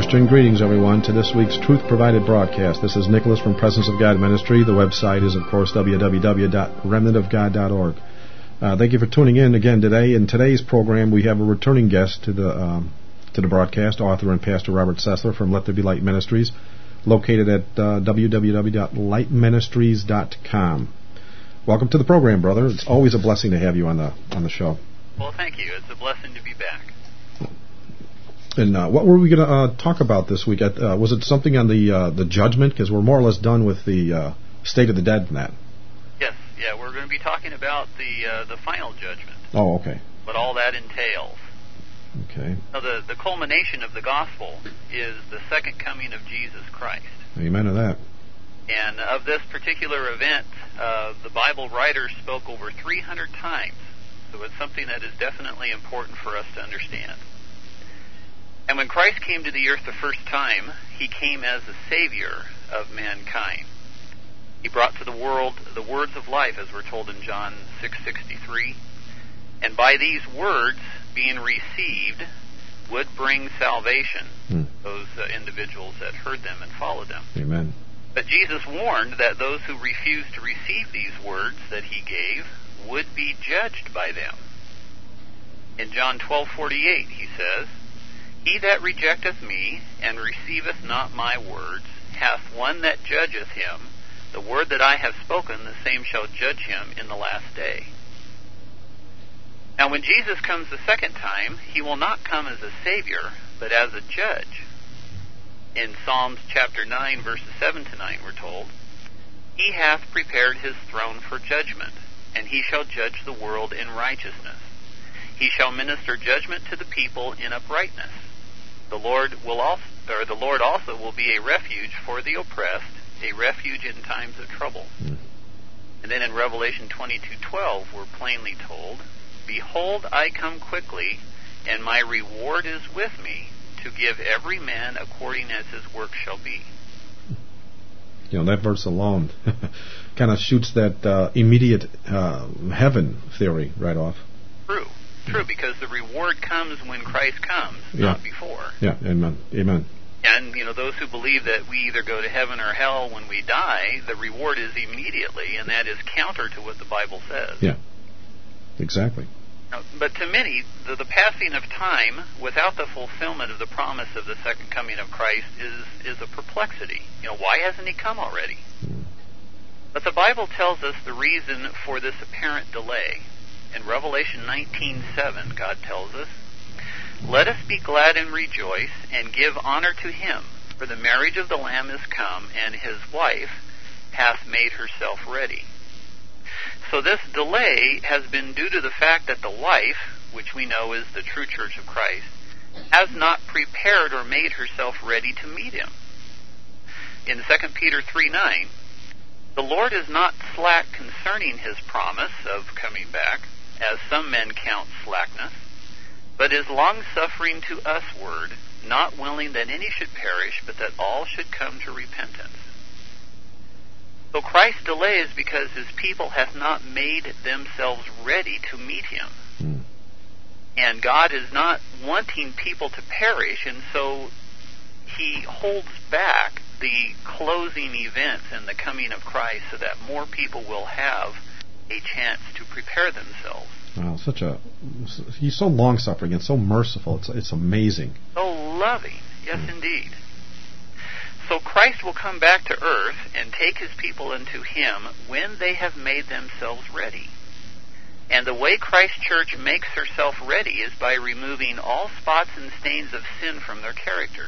Christian greetings, everyone, to this week's Truth Provided broadcast. This is Nicholas from Presence of God Ministry. The website is, of course, www.remnantofgod.org. Thank you for tuning in again today. In today's program, we have a returning guest to the broadcast, author and pastor Robert Sessler from Let There Be Light Ministries, located at www.lightministries.com. Welcome to the program, brother. It's always a blessing to have you on the show. Well, thank you. It's a blessing to be back. And what were we going to talk about this week? Was it something on the judgment? Because we're more or less done with the state of the dead and that. Yes, yeah, we're going to be talking about the final judgment. Oh, okay. What all that entails. Okay. Now, the culmination of the gospel is the second coming of Jesus Christ. Amen to that. And of this particular event, the Bible writers spoke over 300 times. So it's something that is definitely important for us to understand. And when Christ came to the earth the first time, he came as the Savior of mankind. He brought to the world the words of life, as we're told in John 6:63. And by these words, being received, would bring salvation, those individuals that heard them and followed them. Amen. But Jesus warned that those who refused to receive these words that he gave would be judged by them. In John 12:48, he says, "He that rejecteth me, and receiveth not my words, hath one that judgeth him. The word that I have spoken, the same shall judge him in the last day." Now when Jesus comes the second time, he will not come as a Savior, but as a judge. In Psalms chapter 9, verses 7 to 9, we're told, "He hath prepared his throne for judgment, and he shall judge the world in righteousness. He shall minister judgment to the people in uprightness. The Lord also will be a refuge for the oppressed, a refuge in times of trouble." And then in Revelation 22:12, we're plainly told, "Behold, I come quickly, and my reward is with me, to give every man according as his work shall be." You know, that verse alone kind of shoots that immediate heaven theory right off. True, because the reward comes when Christ comes, not before. Yeah, amen. Amen. And, those who believe that we either go to heaven or hell when we die, the reward is immediately, and that is counter to what the Bible says. Yeah, exactly. But to many, the passing of time without the fulfillment of the promise of the second coming of Christ is a perplexity. Why hasn't he come already? But the Bible tells us the reason for this apparent delay. In Revelation 19:7, God tells us, "Let us be glad and rejoice, and give honor to him, for the marriage of the Lamb is come, and his wife hath made herself ready." So this delay has been due to the fact that the wife, which we know is the true church of Christ, has not prepared or made herself ready to meet him. In 2 Peter 3:9, "The Lord is not slack concerning his promise of coming back, as some men count slackness, but is long-suffering to usward, not willing that any should perish, but that all should come to repentance." So Christ's delay is because his people have not made themselves ready to meet him. And God is not wanting people to perish, and so he holds back the closing events and the coming of Christ so that more people will have a chance to prepare themselves. Wow, he's so long-suffering and so merciful. It's amazing. So loving, yes, indeed. So Christ will come back to earth and take his people into him when they have made themselves ready. And the way Christ's church makes herself ready is by removing all spots and stains of sin from their character.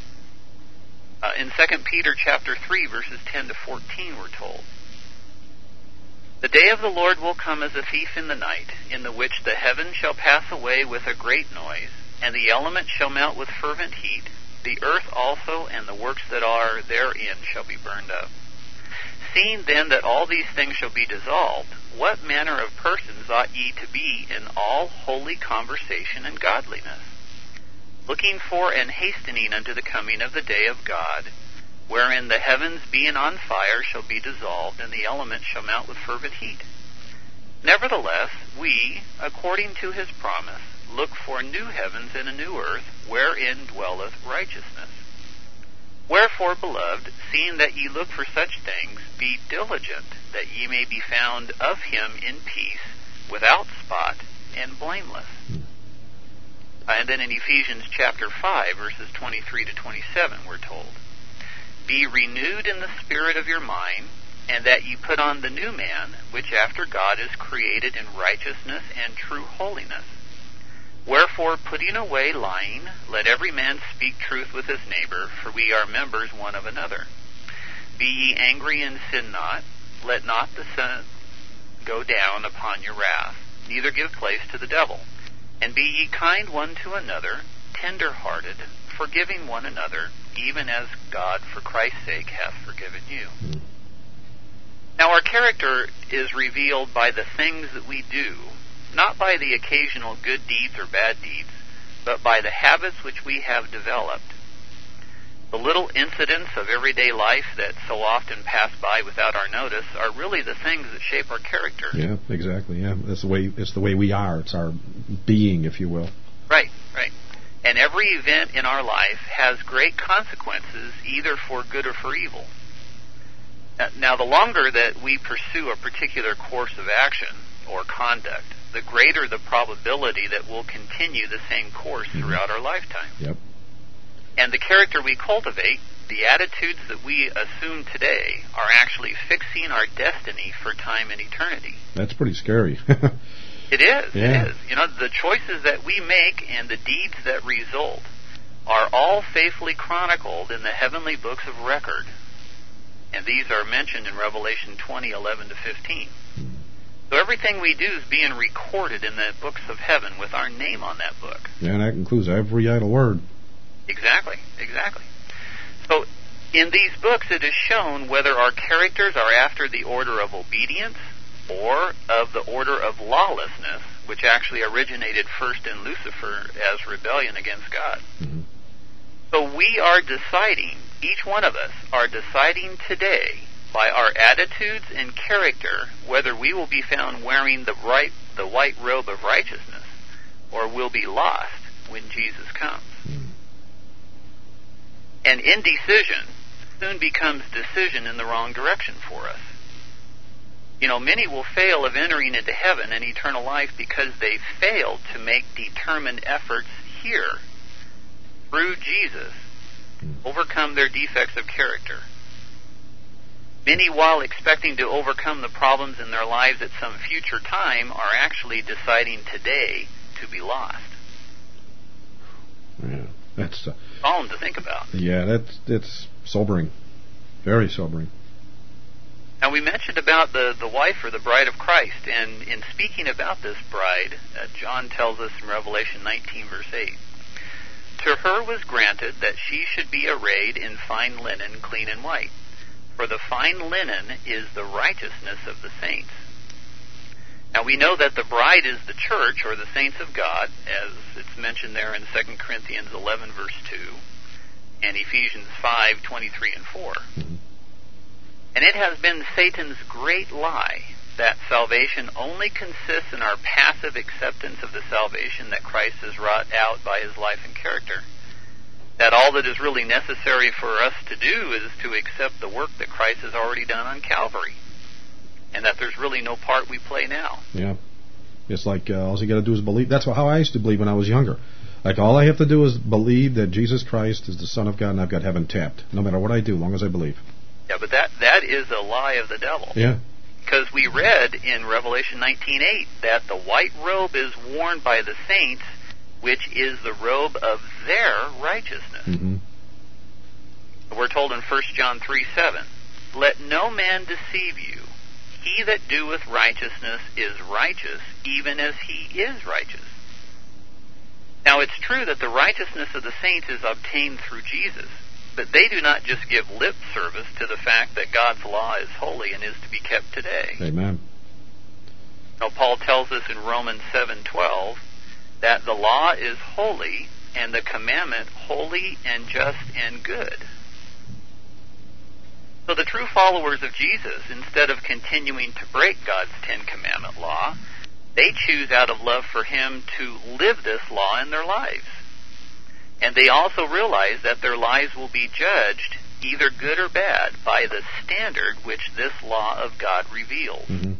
In 2 Peter chapter 3, verses 10 to 14, we're told, "The day of the Lord will come as a thief in the night, in the which the heavens shall pass away with a great noise, and the elements shall melt with fervent heat. The earth also and the works that are therein shall be burned up. Seeing then that all these things shall be dissolved, what manner of persons ought ye to be in all holy conversation and godliness, looking for and hastening unto the coming of the day of God, wherein the heavens being on fire shall be dissolved, and the elements shall melt with fervent heat? Nevertheless, we, according to his promise, look for new heavens and a new earth, wherein dwelleth righteousness. Wherefore, beloved, seeing that ye look for such things, be diligent, that ye may be found of him in peace, without spot, and blameless. And then in Ephesians chapter 5, verses 23 to 27, we're told, Be renewed in the spirit of your mind, and that ye put on the new man, which after God is created in righteousness and true holiness. Wherefore, putting away lying, let every man speak truth with his neighbor, for we are members one of another. Be ye angry and sin not, let not the sun go down upon your wrath, neither give place to the devil. And be ye kind one to another, tender-hearted, forgiving one another, even as God for Christ's sake hath forgiven you. Now our character is revealed by the things that we do, not by the occasional good deeds or bad deeds, but by the habits which we have developed. The little incidents of everyday life that so often pass by without our notice are really the things that shape our character. Yeah, exactly. Yeah, it's the way we are. It's our being, if you will. Right. And every event in our life has great consequences, either for good or for evil. Now, the longer that we pursue a particular course of action or conduct, the greater the probability that we'll continue the same course throughout our lifetime. Yep. And the character we cultivate, the attitudes that we assume today, are actually fixing our destiny for time and eternity. That's pretty scary. It is. Yeah. It is. You know, the choices that we make and the deeds that result are all faithfully chronicled in the heavenly books of record. And these are mentioned in Revelation 20:11 to 15. So everything we do is being recorded in the books of heaven with our name on that book. Yeah, and that includes every idle word. Exactly. So in these books it is shown whether our characters are after the order of obedience or of the order of lawlessness, which actually originated first in Lucifer as rebellion against God. Mm-hmm. So we are deciding, each one of us are deciding today by our attitudes and character whether we will be found wearing the white robe of righteousness or will be lost when Jesus comes. And indecision soon becomes decision in the wrong direction for us. You know, many will fail of entering into heaven and eternal life because they failed to make determined efforts here through Jesus, overcome their defects of character. Many, while expecting to overcome the problems in their lives at some future time, are actually deciding today to be lost. Yeah, that's solemn to think about. Yeah, it's sobering, very sobering. Now, we mentioned about the wife or the bride of Christ, and in speaking about this bride, John tells us in Revelation 19, verse 8, To her was granted that she should be arrayed in fine linen, clean and white. For the fine linen is the righteousness of the saints. Now we know that the bride is the church, or the saints of God, as it's mentioned there in 2 Corinthians 11, verse 2, and Ephesians 5, 23 and 4. Mm-hmm. And it has been Satan's great lie that salvation only consists in our passive acceptance of the salvation that Christ has wrought out by his life and character. That all that is really necessary for us to do is to accept the work that Christ has already done on Calvary. And that there's really no part we play now. Yeah. It's like all you got to do is believe. That's how I used to believe when I was younger. Like all I have to do is believe that Jesus Christ is the Son of God and I've got heaven tapped. No matter what I do, as long as I believe. Yeah, but that is a lie of the devil. Yeah. Because we read in Revelation 19:8 that the white robe is worn by the saints, which is the robe of their righteousness. Mm-hmm. We're told in 1 John 3:7, Let no man deceive you. He that doeth righteousness is righteous, even as he is righteous. Now it's true that the righteousness of the saints is obtained through Jesus, but they do not just give lip service to the fact that God's law is holy and is to be kept today. Amen. Now Paul tells us in Romans 7:12 that the law is holy and the commandment holy and just and good. So the true followers of Jesus, instead of continuing to break God's Ten Commandment law, they choose out of love for him to live this law in their lives. And they also realize that their lives will be judged either good or bad, by the standard which this law of God reveals. Mm-hmm.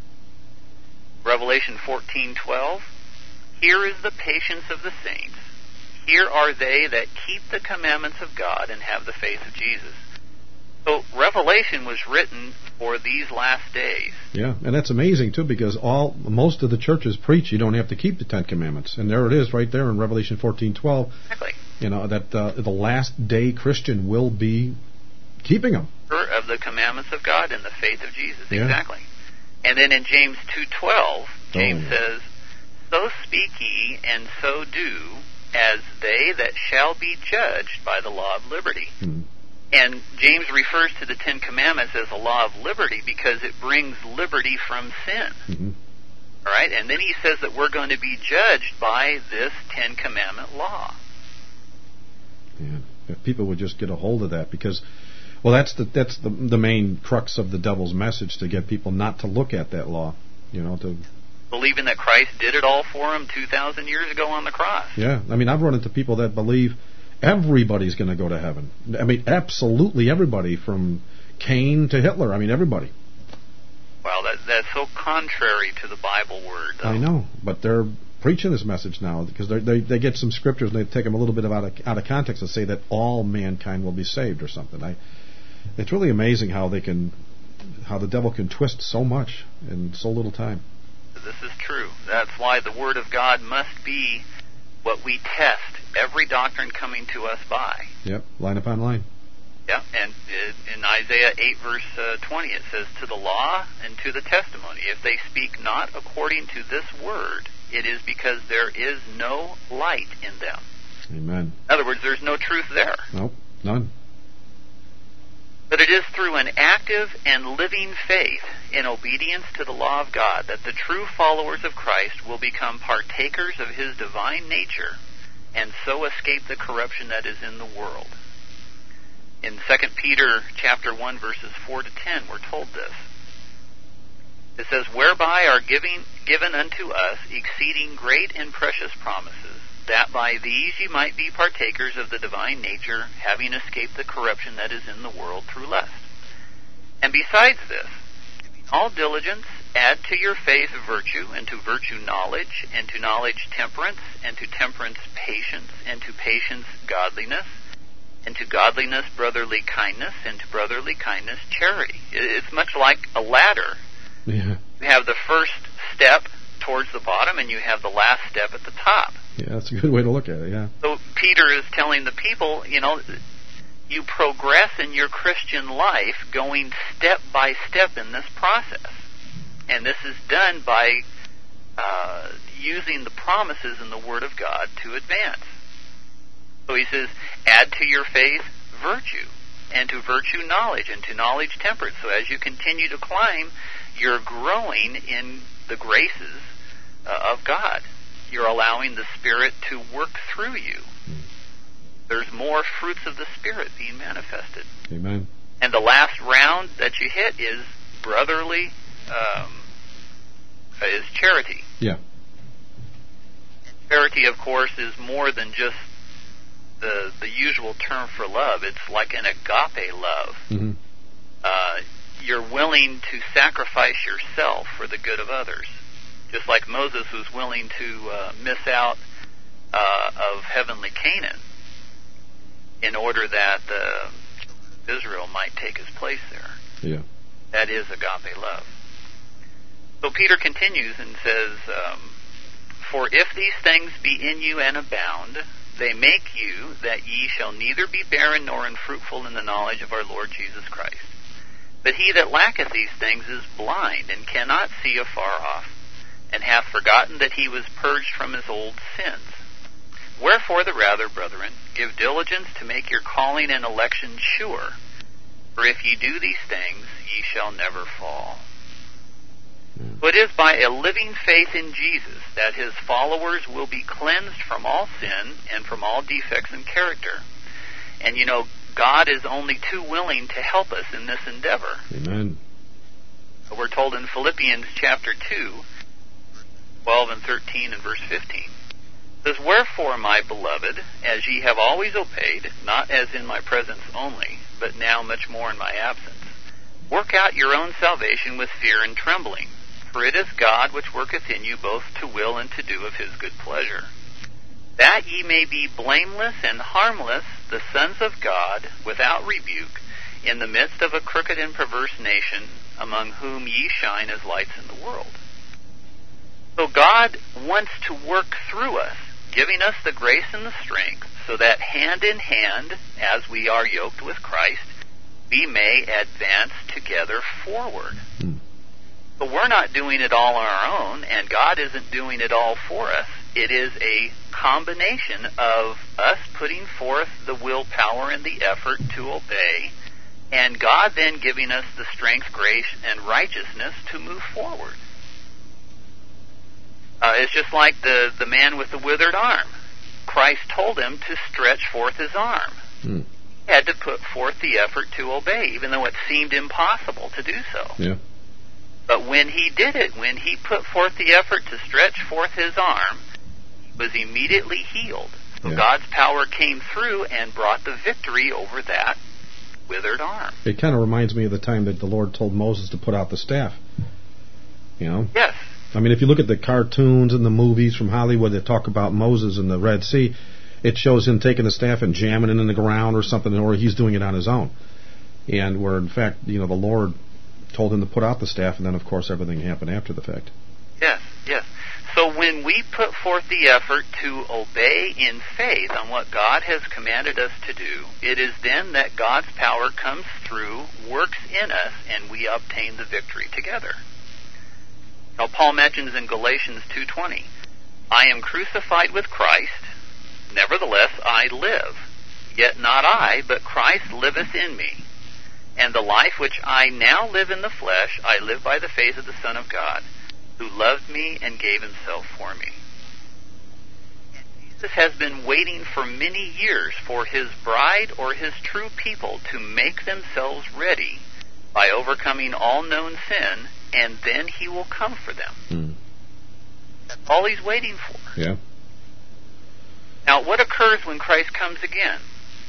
Revelation 14:12, here is the patience of the saints. Here are they that keep the commandments of God and have the faith of Jesus. So Revelation was written for these last days. Yeah, and that's amazing too, because most of the churches preach you don't have to keep the Ten Commandments, and there it is right there in Revelation 14:12. Exactly. You know that the last day Christian will be keeping them. Of the commandments of God and the faith of Jesus. Yeah. Exactly. And then in James 2:12, James says, so speak ye, and so do, as they that shall be judged by the law of liberty. Mm-hmm. And James refers to the Ten Commandments as a law of liberty because it brings liberty from sin. Mm-hmm. All right? And then he says that we're going to be judged by this Ten Commandment law. Yeah. If people would just get a hold of that, because, well, that's the main crux of the devil's message, to get people not to look at that law, you know, to believing that Christ did it all for them 2,000 years ago on the cross. Yeah, I mean, I've run into people that believe everybody's going to go to heaven. I mean, absolutely everybody, from Cain to Hitler. I mean, everybody. Well, that's so contrary to the Bible word, though. I know, but they're preaching this message now because they get some scriptures and they take them a little bit out of context and say that all mankind will be saved or something. It's really amazing how the devil can twist so much in so little time. This is true. That's why the Word of God must be what we test every doctrine coming to us by. Yep, line upon line. Yep, and in Isaiah 8, verse 20, it says, to the law and to the testimony, if they speak not according to this word, it is because there is no light in them. Amen. In other words, there's no truth there. Nope, none. But it is through an active and living faith in obedience to the law of God that the true followers of Christ will become partakers of His divine nature and so escape the corruption that is in the world. In 2 Peter chapter 1, verses 4 to 10, we're told this. It says, whereby are given unto us exceeding great and precious promises, that by these ye might be partakers of the divine nature, having escaped the corruption that is in the world through lust. And besides this, all diligence, add to your faith virtue, and to virtue knowledge, and to knowledge temperance, and to temperance patience, and to patience godliness, and to godliness brotherly kindness, and to brotherly kindness charity. It's much like a ladder. Yeah. You have the first step towards the bottom, and you have the last step at the top. Yeah, that's a good way to look at it, yeah. So Peter is telling the people, you progress in your Christian life going step by step in this process. And this is done by using the promises in the Word of God to advance. So he says, add to your faith virtue, and to virtue knowledge, and to knowledge temperance. So as you continue to climb, you're growing in the graces of God. You're allowing the Spirit to work through you. There's more fruits of the Spirit being manifested. Amen. And the last round that you hit is brotherly, is charity. Yeah. Charity, of course, is more than just the usual term for love. It's like an agape love. Mm-hmm. You're willing to sacrifice yourself for the good of others. Just like Moses was willing to miss out of heavenly Canaan in order that Israel might take his place there. Yeah. That is agape love. So Peter continues and says, for if these things be in you and abound, they make you that ye shall neither be barren nor unfruitful in the knowledge of our Lord Jesus Christ. But he that lacketh these things is blind, and cannot see afar off, and hath forgotten that he was purged from his old sins. Wherefore the rather, brethren, give diligence to make your calling and election sure. For if ye do these things, ye shall never fall. So it is by a living faith in Jesus that his followers will be cleansed from all sin and from all defects in character. And God is only too willing to help us in this endeavor. Amen. We're told in Philippians chapter 2, 12 and 13 and verse 15. It says, wherefore, my beloved, as ye have always obeyed, not as in my presence only, but now much more in my absence. Work out your own salvation with fear and trembling, for it is God which worketh in you both to will and to do of his good pleasure. That ye may be blameless and harmless, the sons of God, without rebuke, in the midst of a crooked and perverse nation, among whom ye shine as lights in the world. So God wants to work through us, giving us the grace and the strength, so that hand in hand, as we are yoked with Christ, we may advance together forward. But we're not doing it all on our own, and God isn't doing it all for us. It is a combination of us putting forth the willpower and the effort to obey, and God then giving us the strength, grace, and righteousness to move forward. It's just like the man with the withered arm. Christ told him to stretch forth his arm. He had to put forth the effort to obey, even though it seemed impossible to do so. Yeah. But when he did it, when he put forth the effort to stretch forth his arm, he was immediately healed. So God's power came through and brought the victory over that withered arm. It kind of reminds me of the time that the Lord told Moses to put out the staff. You know? Yes. I mean, if you look at the cartoons and the movies from Hollywood that talk about Moses in the Red Sea, it shows him taking the staff and jamming it in the ground or something, or he's doing it on his own. And where, in fact, the Lord told him to put out the staff, and then, of course, everything happened after the fact. Yes, yes. So when we put forth the effort to obey in faith on what God has commanded us to do, it is then that God's power comes through, works in us, and we obtain the victory together. Now, Paul mentions in Galatians 2:20, I am crucified with Christ, nevertheless I live. Yet not I, but Christ liveth in me. And the life which I now live in the flesh, I live by the faith of the Son of God, who loved me and gave himself for me. And Jesus has been waiting for many years for his bride or his true people to make themselves ready by overcoming all known sin, and then he will come for them. That's all he's waiting for. Yeah. Now, what occurs when Christ comes again?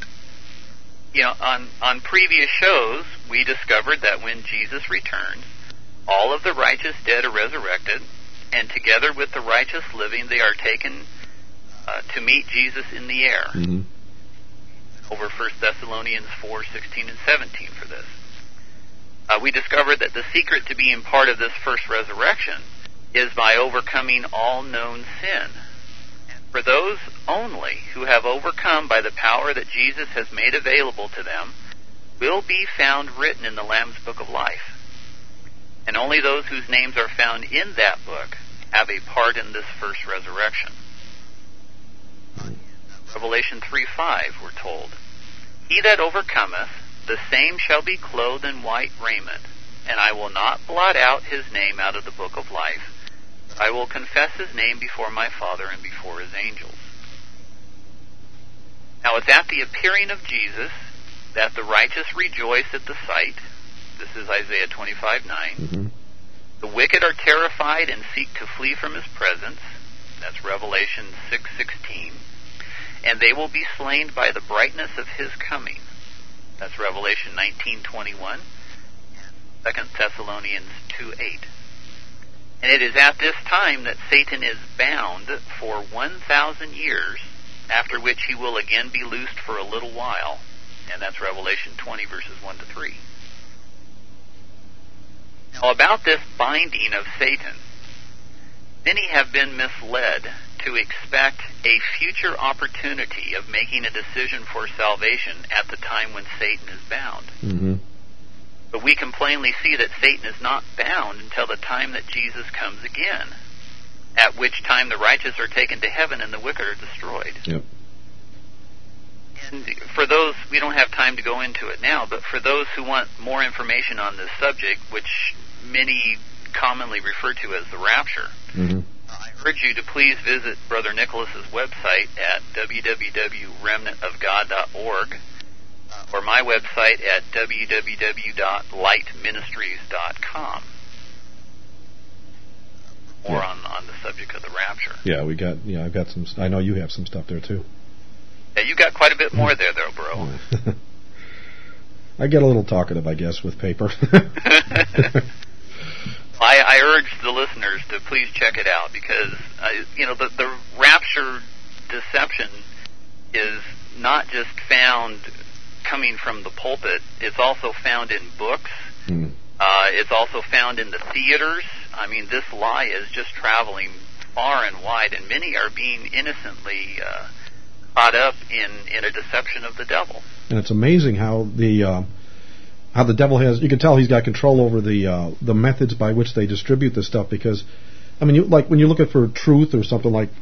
On previous shows, we discovered that when Jesus returns, all of the righteous dead are resurrected, and together with the righteous living, they are taken to meet Jesus in the air. Over 1 Thessalonians 4:16 and 17 for this. We discovered that the secret to being part of this first resurrection is by overcoming all known sin. For those only who have overcome by the power that Jesus has made available to them will be found written in the Lamb's Book of Life. And only those whose names are found in that book have a part in this first resurrection. Revelation 3:5, we're told, He that overcometh, the same shall be clothed in white raiment, and I will not blot out his name out of the book of life. I will confess his name before my Father and before his angels. Now it's at the appearing of Jesus that the righteous rejoice at the sight. This is Isaiah 25:9. The wicked are terrified and seek to flee from his presence. That's Revelation 6:16. And they will be slain by the brightness of his coming. That's Revelation 19:21. 2 Thessalonians 2:8. And it is at this time that Satan is bound for 1,000 years, after which he will again be loosed for a little while. And that's Revelation 20, verses 1 to 3. Now, about this binding of Satan, many have been misled to expect a future opportunity of making a decision for salvation at the time when Satan is bound. But we can plainly see that Satan is not bound until the time that Jesus comes again, at which time the righteous are taken to heaven and the wicked are destroyed. Yep. And for those, we don't have time to go into it now, but for those who want more information on this subject, which many commonly refer to as the rapture, I urge you to please visit Brother Nicholas's website at www.remnantofgod.org or my website at www.lightministries.com. More on the subject of the rapture. Yeah, I've got some. I know you have some stuff there too. Yeah, you got quite a bit more there, though, bro. I get a little talkative, I guess, with paper. I urge the listeners to please check it out because, the rapture deception is not just found coming from the pulpit. It's also found in books. It's also found in the theaters. I mean, this lie is just traveling far and wide, and many are being innocently caught up in a deception of the devil. And it's amazing how the devil has, you can tell he's got control over the methods by which they distribute this stuff, because, I mean, when you're looking for truth or something like,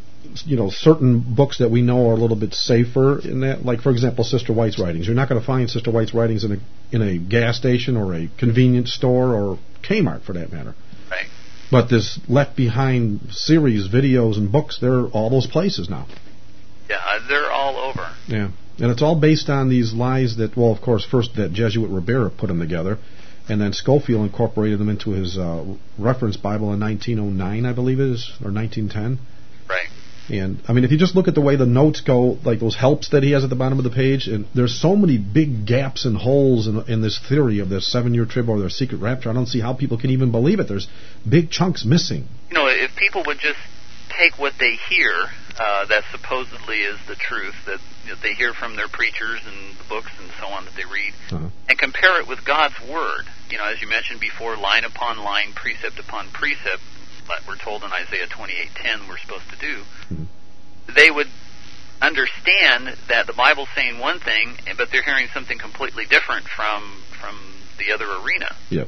certain books that we know are a little bit safer in that, like, for example, Sister White's writings. You're not going to find Sister White's writings in a gas station or a convenience store or Kmart, for that matter. Right. But this Left Behind series, videos, and books, they're all those places now. Yeah, they're all over. Yeah. And it's all based on these lies that, well, of course, first that Jesuit Ribera put them together, and then Scofield incorporated them into his reference Bible in 1909, I believe it is, or 1910. Right. And, I mean, if you just look at the way the notes go, like those helps that he has at the bottom of the page, and there's so many big gaps and holes in this theory of this 7-year trib or their secret rapture, I don't see how people can even believe it. There's big chunks missing. If people would just take what they hear, that supposedly is the truth, that they hear from their preachers and the books and so on that they read, and compare it with God's Word. As you mentioned before, line upon line, precept upon precept, like we're told in Isaiah 28:10 we're supposed to do, they would understand that the Bible's saying one thing, but they're hearing something completely different from the other arena. Yep.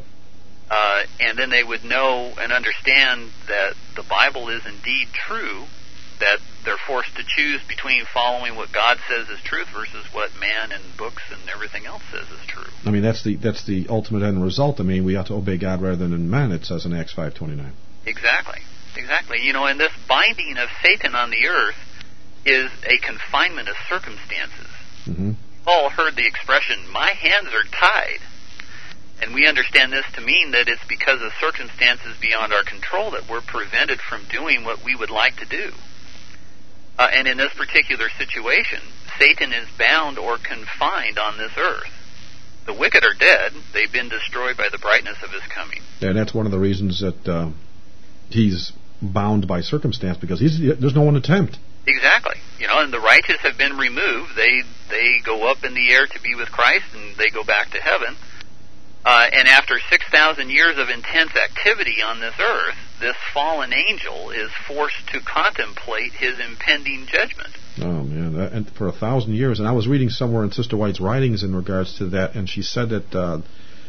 And then they would know and understand that the Bible is indeed true, that they're forced to choose between following what God says is truth versus what man and books and everything else says is true. I mean, that's the ultimate end result. I mean, we ought to obey God rather than men, it says in Acts 5:29. Exactly. And this binding of Satan on the earth is a confinement of circumstances. Mm-hmm. Paul heard the expression, "My hands are tied." And we understand this to mean that it's because of circumstances beyond our control that we're prevented from doing what we would like to do. And in this particular situation, Satan is bound or confined on this earth. The wicked are dead. They've been destroyed by the brightness of his coming. And that's one of the reasons that he's bound by circumstance, because there's no one to tempt. Exactly. And the righteous have been removed. They go up in the air to be with Christ, and they go back to heaven. And after 6,000 years of intense activity on this earth, this fallen angel is forced to contemplate his impending judgment. Oh, man. And for 1,000 years. And I was reading somewhere in Sister White's writings in regards to that, and she said that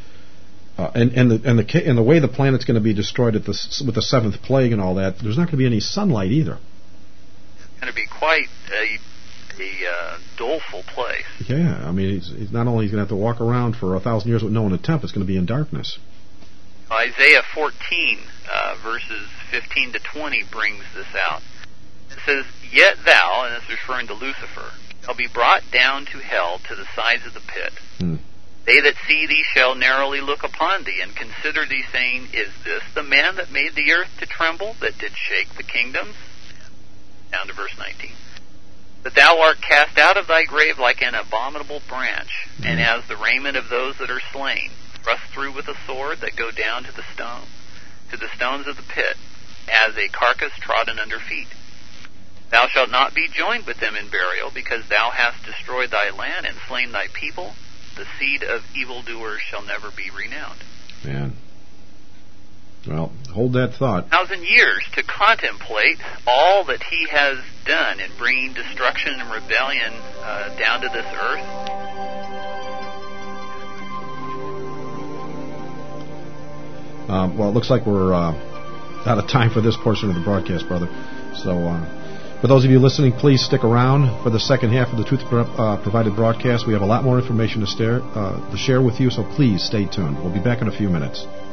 and the way the planet's going to be destroyed with the seventh plague and all that, there's not going to be any sunlight either. It's going to be quite a doleful place. Yeah, I mean, he's not only going to have to walk around for 1,000 years with no one to tempt, it's going to be in darkness. Isaiah 14, verses 15 to 20 brings this out. It says, "Yet thou," and it's referring to Lucifer, "shall be brought down to hell, to the sides of the pit. They that see thee shall narrowly look upon thee, and consider thee, saying, Is this the man that made the earth to tremble, that did shake the kingdoms?" Down to verse 19. "But thou art cast out of thy grave like an abominable branch, and as the raiment of those that are slain, thrust through with a sword that go down to the stones of the pit, as a carcass trodden under feet. Thou shalt not be joined with them in burial, because thou hast destroyed thy land and slain thy people. The seed of evildoers shall never be renowned." Man. Well, hold that thought. 1,000 years to contemplate all that he has done in bringing destruction and rebellion down to this earth. Well, it looks like we're out of time for this portion of the broadcast, brother. So, for those of you listening, please stick around for the second half of the Truth Provided broadcast. We have a lot more information to share with you, so please stay tuned. We'll be back in a few minutes.